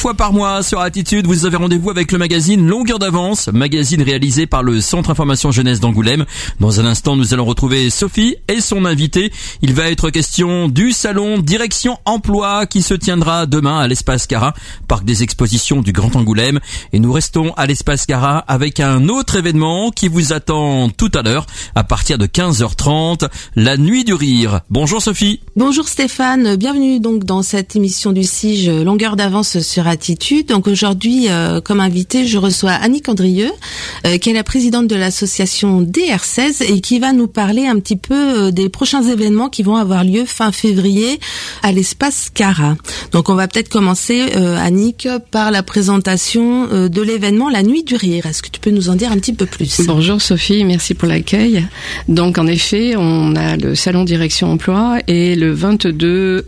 fois par mois sur Attitude, vous avez rendez-vous avec le magazine Longueur d'avance, magazine réalisé par le Centre Information Jeunesse d'Angoulême. Dans un instant, nous allons retrouver Sophie et son invité. Il va être question du salon Direction Emploi qui se tiendra demain à l'Espace Cara, parc des expositions du Grand Angoulême. Et nous restons à l'Espace Cara avec un autre événement qui vous attend tout à l'heure à partir de 15h30, la Nuit du Rire. Bonjour Sophie. Bonjour Stéphane, bienvenue donc dans cette émission du CIGE Longueur d'avance sur Attitude. Donc aujourd'hui, comme invité, je reçois Annick Andrieux, qui est la présidente de l'association DR16 et qui va nous parler un petit peu des prochains événements qui vont avoir lieu fin février à l'Espace Cara. Donc on va peut-être commencer, Annick, par la présentation de l'événement La Nuit du Rire. Est-ce que tu peux nous en dire un petit peu plus ? Bonjour Sophie, merci pour l'accueil. Donc en effet, on a le salon Direction Emploi et le 22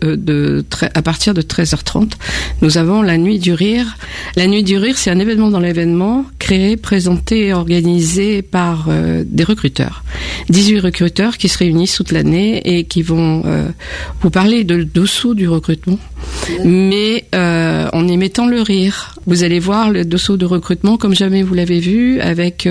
à partir de 13h30, nous avons la Nuit du Rire. La Nuit du Rire, c'est un événement dans l'événement créé, présenté et organisé par des recruteurs. 18 recruteurs qui se réunissent toute l'année et qui vont vous parler de dessous du recrutement, mais en y mettant le rire. Vous allez voir le dessous de recrutement comme jamais vous l'avez vu, avec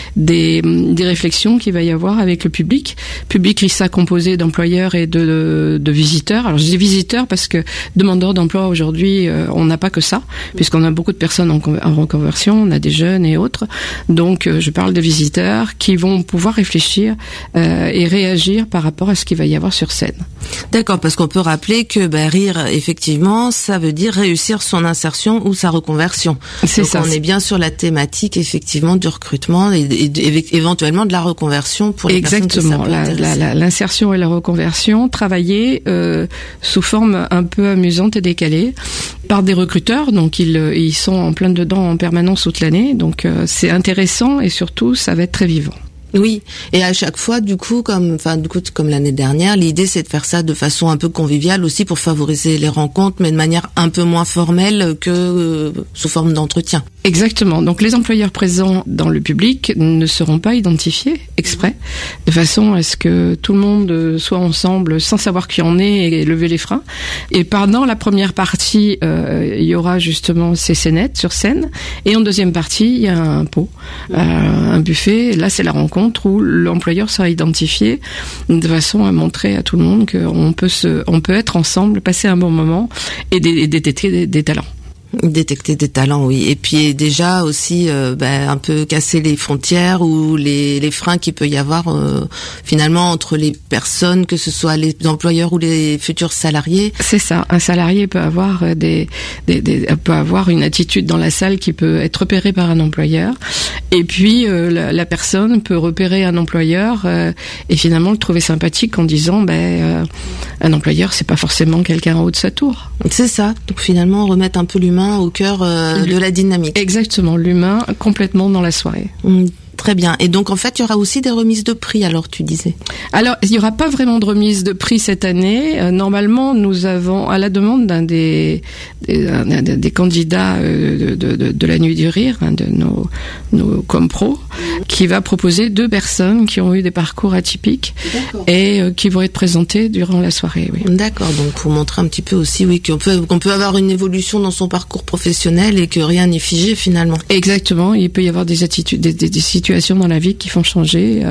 des réflexions qu'il va y avoir avec le public. Public qui sera composé d'employeurs et de visiteurs. Alors je dis visiteurs parce que demandeurs d'emploi aujourd'hui, on n'a pas que ça, puisqu'on a beaucoup de personnes en reconversion, on a des jeunes et autres. Donc je parle de visiteurs qui vont pouvoir réfléchir et réagir par rapport à ce qu'il va y avoir sur scène. D'accord, parce qu'on peut rappeler que rire, effectivement, ça veut dire réussir son insertion ou sa reconversion. C'est donc ça. On est bien sur la thématique effectivement du recrutement et éventuellement de la reconversion pour les Exactement, personnes que ça peut intéresser. l'insertion et la reconversion travaillée sous forme un peu amusante et décalée par des recruteurs. Donc ils sont en plein dedans en permanence toute l'année. Donc c'est intéressant et surtout ça va être très vivant. Oui, et à chaque fois, comme l'année dernière, l'idée c'est de faire ça de façon un peu conviviale aussi pour favoriser les rencontres, mais de manière un peu moins formelle que sous forme d'entretien. Exactement. Donc les employeurs présents dans le public ne seront pas identifiés exprès, de façon à ce que tout le monde soit ensemble sans savoir qui en est et lever les freins. Et pendant la première partie, il y aura justement ces scénettes sur scène, et en deuxième partie, il y a un pot, un buffet. Là, c'est la rencontre où l'employeur sera identifié de façon à montrer à tout le monde qu'on peut être ensemble, passer un bon moment et détecter des talents. Détecter des talents, oui. Et puis déjà aussi un peu casser les frontières ou les freins qu'il peut y avoir finalement entre les personnes, que ce soit les employeurs ou les futurs salariés. C'est ça. Un salarié peut avoir peut avoir une attitude dans la salle qui peut être repérée par un employeur, et puis la personne peut repérer un employeur et finalement le trouver sympathique en disant un employeur c'est pas forcément quelqu'un en haut de sa tour. C'est ça. Donc finalement remettre un peu l'humain au cœur de la dynamique. Exactement, l'humain complètement dans la soirée. Très bien. Et donc, en fait, il y aura aussi des remises de prix, alors, tu disais. Alors, il n'y aura pas vraiment de remise de prix cette année. Normalement, nous avons, à la demande d'un des candidats de la Nuit du Rire, de nos compros, qui va proposer 2 personnes qui ont eu des parcours atypiques. D'accord. Et qui vont être présentées durant la soirée, oui. D'accord. Donc, pour montrer un petit peu aussi, oui, qu'on peut avoir une évolution dans son parcours professionnel et que rien n'est figé, finalement. Exactement. Il peut y avoir des attitudes, des situations dans la vie qui font changer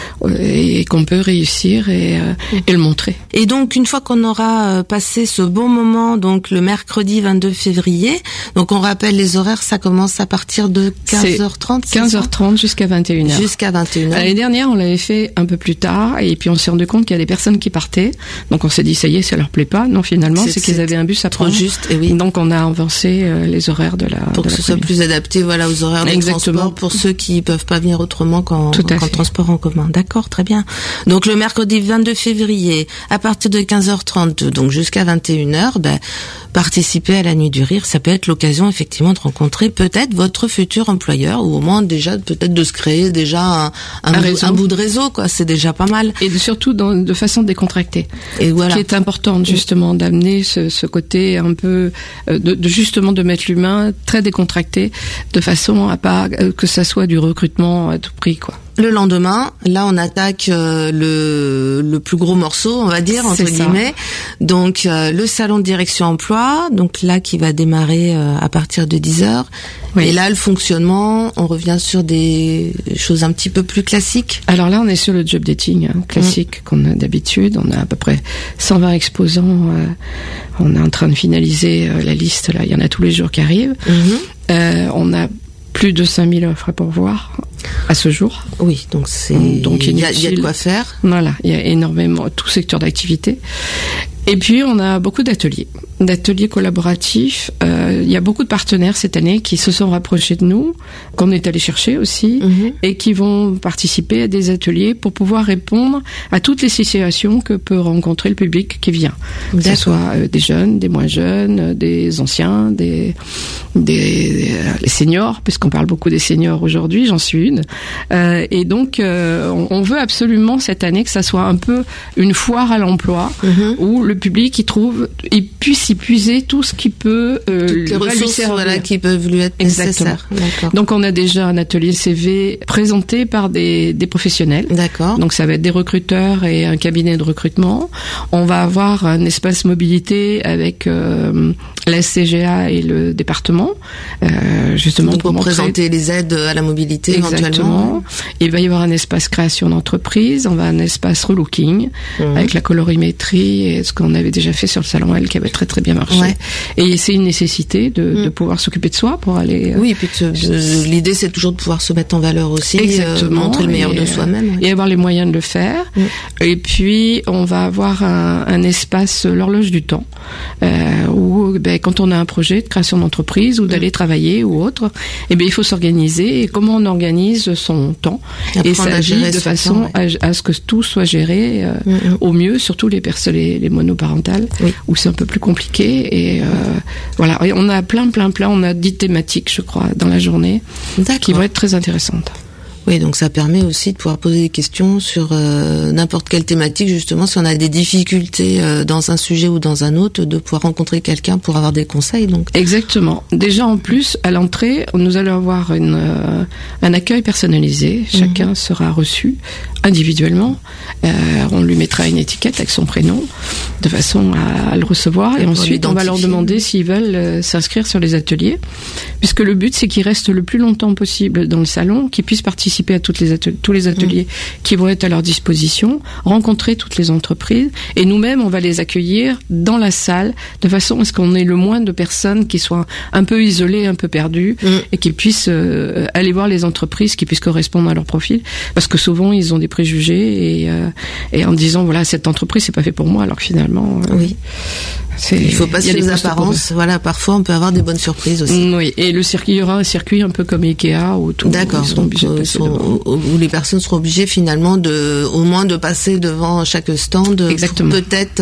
et qu'on peut réussir et le montrer. Et donc une fois qu'on aura passé ce bon moment, donc le mercredi 22 février, donc on rappelle les horaires, ça commence à partir de 15h30. 15h30 jusqu'à 21h. Jusqu'à 21h. L'année dernière, on l'avait fait un peu plus tard et puis on s'est rendu compte qu'il y a des personnes qui partaient. Donc on s'est dit ça y est, ça leur plaît pas. Non, finalement, c'est qu'ils avaient un bus à prendre. Juste, et oui. Donc on a avancé les horaires pour que ce soit plus adapté, aux horaires de transport pour ceux qui peuvent pas venir autrement qu'en transport en commun. D'accord, très bien. Donc le mercredi 22 février, à partir de 15h30, donc jusqu'à 21h, participer à la Nuit du Rire, ça peut être l'occasion effectivement de rencontrer peut-être votre futur employeur, ou au moins déjà peut-être de se créer déjà un bout de réseau, quoi. C'est déjà pas mal. Et surtout de façon décontractée. Et voilà. Qui est important justement d'amener ce côté un peu justement de mettre l'humain très décontracté, de façon à pas que ça soit du recrutement vraiment à tout prix, quoi. Le lendemain, là, on attaque le plus gros morceau, on va dire, entre guillemets. Donc, le salon de direction emploi, donc là, qui va démarrer à partir de 10h. Oui. Et là, le fonctionnement, on revient sur des choses un petit peu plus classiques. Alors là, on est sur le job dating classique qu'on a d'habitude. On a à peu près 120 exposants. On est en train de finaliser la liste. Là, il y en a tous les jours qui arrivent. On a plus de 5000 offres à pourvoir à ce jour. Oui, donc il y a de quoi faire. Voilà, il y a énormément, tout secteur d'activité. Et puis, on a beaucoup d'ateliers collaboratifs. Il y a beaucoup de partenaires cette année qui se sont rapprochés de nous, qu'on est allé chercher aussi, et qui vont participer à des ateliers pour pouvoir répondre à toutes les situations que peut rencontrer le public qui vient. Que ce soit des jeunes, des moins jeunes, des anciens, les seniors, puisqu'on parle beaucoup des seniors aujourd'hui, j'en suis une. Et donc, on veut absolument cette année que ça soit un peu une foire à l'emploi, où le public il puisse y puiser tout ce qui peut toutes les ressources qui peuvent lui être nécessaires. Donc on a déjà un atelier CV présenté par des professionnels. D'accord. Donc ça va être des recruteurs et un cabinet de recrutement. On va avoir un espace mobilité avec la SCGA et le département, justement pour présenter les aides à la mobilité. Éventuellement. Il va y avoir un espace création d'entreprise, on va un espace relooking avec la colorimétrie et ce qu'on avait déjà fait sur le salon L qui avait très très bien marché. Ouais. Et c'est une nécessité de pouvoir s'occuper de soi pour aller. Oui, et puis l'idée c'est toujours de pouvoir se mettre en valeur aussi, montrer le meilleur de soi-même. Et avoir les moyens de le faire. Et puis on va avoir un espace l'horloge du temps où quand on a un projet de création d'entreprise ou d'aller travailler ou autre, il faut s'organiser. Et comment on organise son temps et sa vie de façon à ce que tout soit géré au mieux, surtout les monoparentales où c'est un peu plus compliqué. Et voilà, et on a plein, on a 10 thématiques, je crois, dans la journée qui vont être très intéressantes. Oui, donc ça permet aussi de pouvoir poser des questions sur n'importe quelle thématique, justement, si on a des difficultés dans un sujet ou dans un autre, de pouvoir rencontrer quelqu'un pour avoir des conseils. Donc. Exactement. Déjà, en plus, à l'entrée, nous allons avoir un accueil personnalisé. Chacun sera reçu individuellement. On lui mettra une étiquette avec son prénom, de façon à le recevoir. Et ensuite, on va leur demander s'ils veulent s'inscrire sur les ateliers, puisque le but, c'est qu'ils restent le plus longtemps possible dans le salon, qu'ils puissent participer à tous les ateliers qui vont être à leur disposition, rencontrer toutes les entreprises, et nous-mêmes, on va les accueillir dans la salle, de façon à ce qu'on ait le moins de personnes qui soient un peu isolées, un peu perdues, et qui puissent aller voir les entreprises qui puissent correspondre à leur profil, parce que souvent, ils ont des préjugés, et en disant, voilà, cette entreprise, c'est pas fait pour moi, alors que finalement... il faut passer les apparences. Voilà, parfois on peut avoir des bonnes surprises aussi. Oui, et il y aura un circuit un peu comme Ikea où tout où les personnes seront obligées finalement au moins de passer devant chaque stand. Exactement. Peut-être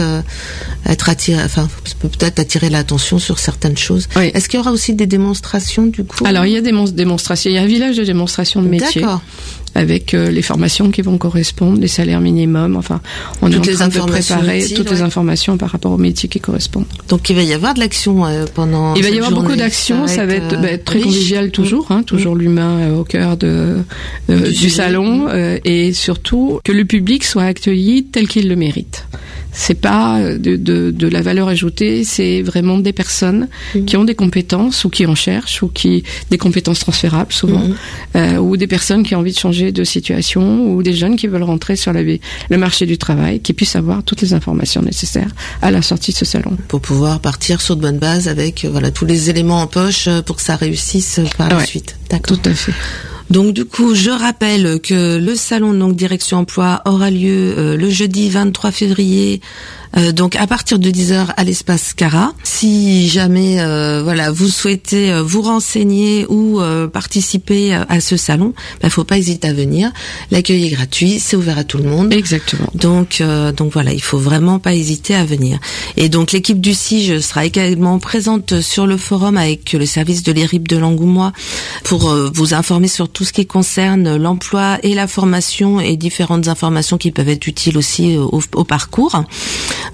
attirer l'attention sur certaines choses. Oui. Est-ce qu'il y aura aussi des démonstrations du coup? Alors il y a des démonstrations. Il y a un village de démonstration de métiers. D'accord. Avec les formations qui vont correspondre, les salaires minimums, enfin, on est en train de préparer toutes les informations par rapport aux métiers qui correspondent. Donc il va y avoir de l'action pendant Il va y avoir beaucoup d'actions, ça va être très convivial toujours, toujours l'humain au cœur du salon, et surtout que le public soit accueilli tel qu'il le mérite. C'est pas de la valeur ajoutée, c'est vraiment des personnes qui ont des compétences ou qui en cherchent ou des compétences transférables souvent, ou des personnes qui ont envie de changer de situation, ou des jeunes qui veulent rentrer sur le marché du travail, qui puissent avoir toutes les informations nécessaires à la sortie de ce salon. Pour pouvoir partir sur de bonnes bases avec tous les éléments en poche pour que ça réussisse par la suite. D'accord. Tout à fait. Donc du coup, je rappelle que le salon Direction Emploi aura lieu le jeudi 23 février donc à partir de 10h à l'espace Cara. Si jamais vous souhaitez vous renseigner ou participer à ce salon, faut pas hésiter à venir. L'accueil est gratuit, c'est ouvert à tout le monde. Exactement. Donc voilà, il faut vraiment pas hésiter à venir. Et donc l'équipe du CIGE sera également présente sur le forum avec le service de l'ERIP de l'Angoumois pour vous informer sur tout ce qui concerne l'emploi et la formation et différentes informations qui peuvent être utiles aussi au parcours.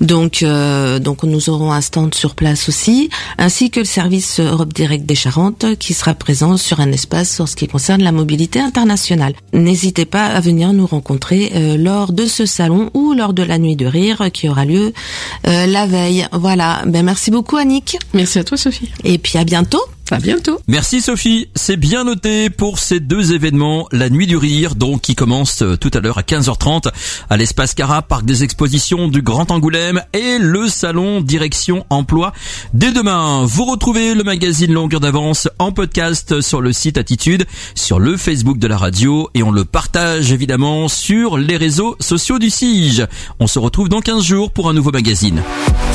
Donc nous aurons un stand sur place aussi, ainsi que le service Europe Direct des Charentes qui sera présent sur un espace en ce qui concerne la mobilité internationale. N'hésitez pas à venir nous rencontrer lors de ce salon ou lors de la Nuit du Rire qui aura lieu la veille. Voilà. Merci beaucoup Annick. Merci à toi Sophie. Et puis à bientôt. À bientôt. Merci Sophie, c'est bien noté pour ces deux événements, la Nuit du Rire, donc qui commence tout à l'heure à 15h30 à l'espace Cara, parc des expositions du Grand Angoulême, et le salon Direction Emploi. Dès demain, vous retrouvez le magazine Longueur d'avance en podcast sur le site Attitude, sur le Facebook de la radio, et on le partage évidemment sur les réseaux sociaux du CIGE. On se retrouve dans 15 jours pour un nouveau magazine.